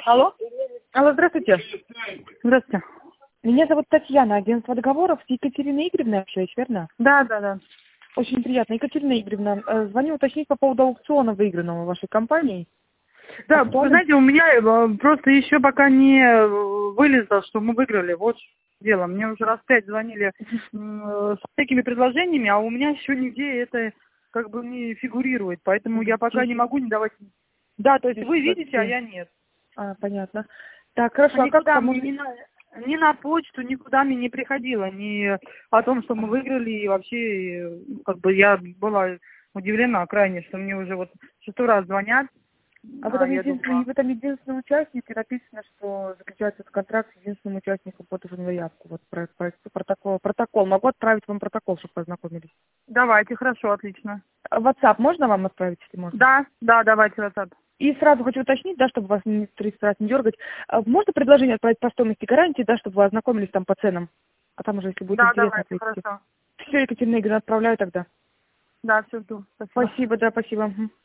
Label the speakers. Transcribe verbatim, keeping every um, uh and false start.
Speaker 1: Алло?
Speaker 2: Алло, здравствуйте.
Speaker 1: Здравствуйте.
Speaker 2: Меня зовут Татьяна, агентство договоров. С Екатериной Игоревной общаюсь, верно?
Speaker 1: Да, да, да.
Speaker 2: Очень приятно. Екатерина Игоревна, э, звоню уточнить по поводу аукциона, выигранного вашей компанией.
Speaker 1: Да,
Speaker 2: Актуален?
Speaker 1: вы знаете, у меня э, просто еще пока не э, вылезло, что мы выиграли. Вот дело. Мне уже раз пять звонили м, с такими предложениями, а у меня еще нигде это как бы не фигурирует. Поэтому я пока не могу не давать. Да, то есть вы видите, а я нет.
Speaker 2: А, понятно. Так, хорошо,
Speaker 1: А
Speaker 2: а как
Speaker 1: никуда
Speaker 2: там
Speaker 1: мне
Speaker 2: можно...
Speaker 1: ни на, ни на почту, никуда мне не приходило, ни о том, что мы выиграли, и вообще, э, как бы я была удивлена крайне, что мне уже вот шестой раз звонят.
Speaker 2: А вы
Speaker 1: А
Speaker 2: там
Speaker 1: я
Speaker 2: единственный,
Speaker 1: думала,
Speaker 2: вы там единственный участник, и написано, что заключается этот контракт с единственным участником по уже заявку. Вот про, про- протокол, протокол. Могу отправить вам протокол, чтобы познакомились.
Speaker 1: давайте, хорошо, отлично.
Speaker 2: А WhatsApp можно вам отправить, если можно?
Speaker 1: Да, да, давайте, WhatsApp.
Speaker 2: И сразу хочу уточнить, да, чтобы вас не тридцать раз не дергать. А можно предложение отправить по стоимости гарантии, да, чтобы вы ознакомились там по ценам? А там уже, если будет
Speaker 1: Да,
Speaker 2: интересно,
Speaker 1: давайте,
Speaker 2: ответите.
Speaker 1: хорошо.
Speaker 2: Все, Екатерина Игоревна, отправляю тогда.
Speaker 1: Да, все жду. Спасибо.
Speaker 2: Спасибо, да, спасибо. Мгм.